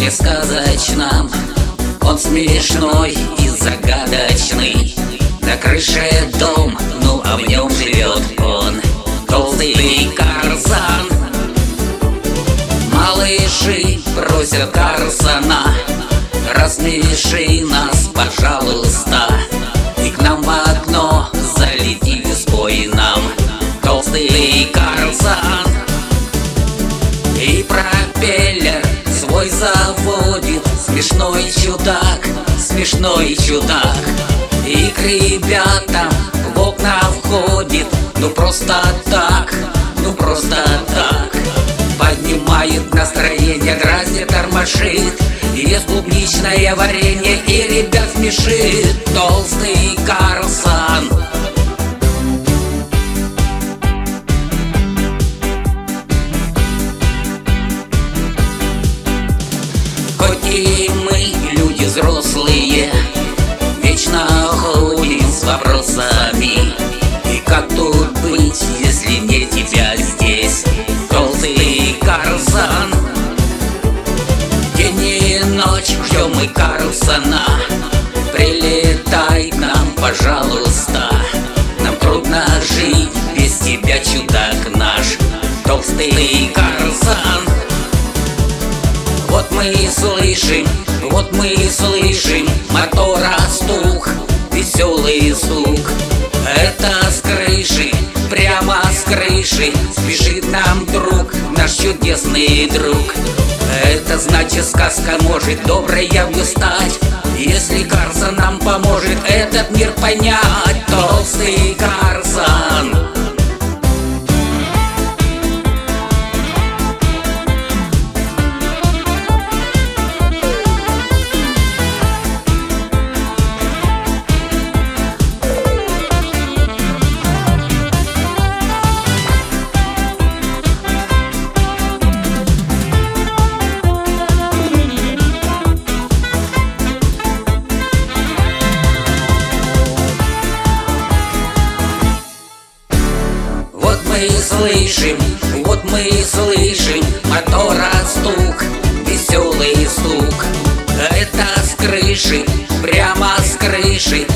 мире сказочном. Он смешной и загадочный. На крыше дом, ну а в нем живет он, толстый Карлсон. Малыши просят Карлсона: рассмеши нас, пожалуйста. И к нам в окно залети, спой нам, толстый Карлсон. И пропеллер свой заводит смешной чудак, смешной чудак. И к ребятам в окна входит, ну просто так, ну просто так. Поднимает настроение, дразнит, тормошит, ест клубничное варенье и ребят смешит, толстый Карлсон. Хоть и мы, люди взрослые, вечно ходим с вопросами: и как тут быть, если не тебя здесь, толстый Карлсон? День и ночь ждем мы Карлсона. Прилетай к нам, пожалуйста. Нам трудно жить без тебя, чудак наш, толстый Карлсон. Вот мы и слышим, вот мы и слышим мотора стук, веселый стук. Это с крыши, прямо с крыши спешит нам друг, наш чудесный друг. Это значит, сказка может доброю стать, если Карлсон нам поможет этот мир понять, толстый Карлсон. Вот мы и слышим мотора стук, веселый стук. Это с крыши, прямо с крыши